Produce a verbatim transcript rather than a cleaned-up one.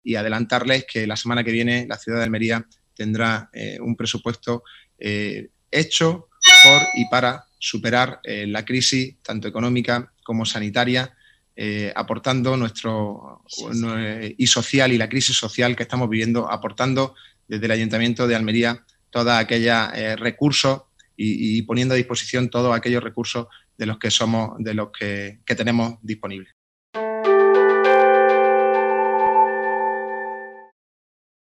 y adelantarles que la semana que viene la ciudad de Almería tendrá eh, un presupuesto eh, hecho por y para superar eh, la crisis tanto económica como sanitaria, eh, aportando nuestro eh, y social y la crisis social que estamos viviendo, aportando desde el Ayuntamiento de Almería todos aquellos eh, recursos y, y poniendo a disposición todos aquellos recursos de los que somos, de los que, que tenemos disponibles.